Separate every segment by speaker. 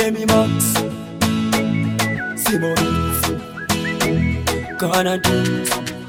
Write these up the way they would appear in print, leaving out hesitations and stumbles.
Speaker 1: Amy Max, Simons, Canada,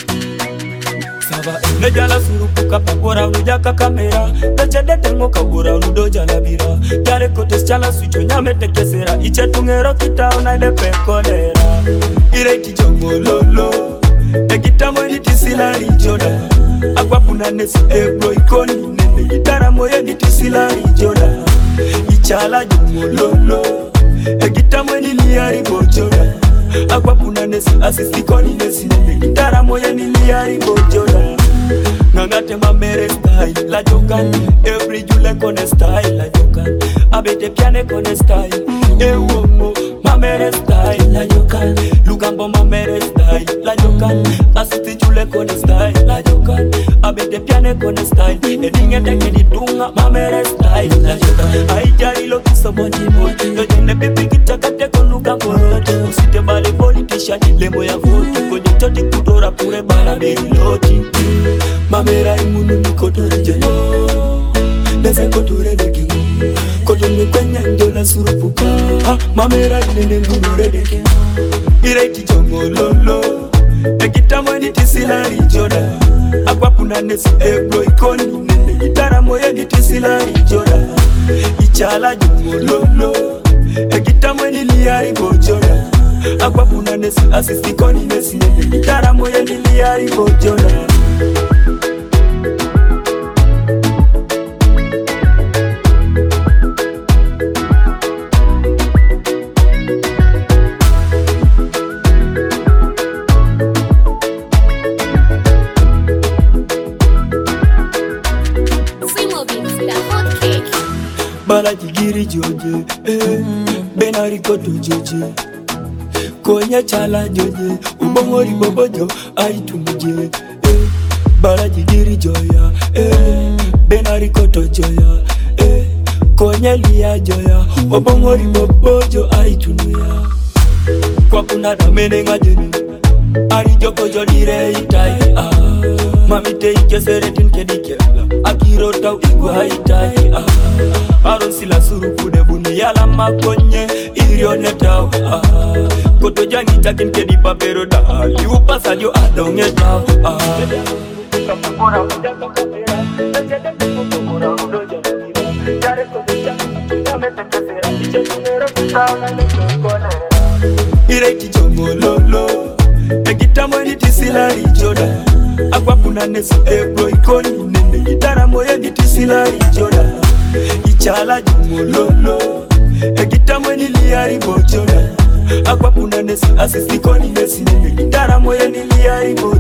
Speaker 1: Sava Nejala surupuka pagora unujaka kamera Dachadete ngoka gura unudoja labira Yare kotes chala sucho nyame tekesera Iche tungero kita unaile pekolera Ireiti jongo lolo Egita mweni tisila rijoda Agwa puna nesi ebro ikoni nene Gitara moye ni tisila rijoda Ichala jongo lolo Egita mweni liari bojoda Agwa puna nesi asistikoni nesi nene Gitara moye ni liari bojoda Ngangate mamere style la jokan Every jule kone style la jokan Abete piane kone style Ewomo mamere style la jokan Lugambo mamere style la jokan Asiti jule kone style la jokan Abete piane kone style Edinge teke di tunga mamere style la jokan Aijari lo kisa mwanjimo Yojene pipi kitakate konuka korote Usite bale politician Lemo ya voti Kwenye choti kutora pure bala beri loti Mamera imunu ni kotore jenyo Nese kotore deki Kotore kwenye njola surupuka Mamera inene ngurure deki Ireiti jongo lolo Egita mweni tisila rijoda Agwa puna nesi ebro ikoni nene Gitara moye ni tisila rijoda Ichala jongo lolo Egita mweni liari bojoda Agwa puna nesi asistikoni nesi nene Gitara moye ni liari bojoda Bala jigiri joje, benari koto joje Konya chala joje, ubongori bobojo, aitumuje Bala jigiri joya, benari koto joya Konya liya joya, ubongori bobojo, aitunuya Kwa kuna ramene ngajeni, ari joko jodire itai Mamite ike seretin kedikela, akirota uigwa itai Aron sila surupu de buni yala makonye Irione tau Koto jangi takin kedi papero da Liupa sadio adonge tau Ireiti jongo lolo Egita mweni tisila rijoda Agwa puna nesi ebro ikoni nene Gitara moye ni tisila rijoda Ichala jongo lolo Egita mweni liari bojoda Agwa puna nesi asistikoni nesi nene Gitara moye ni liari bojoda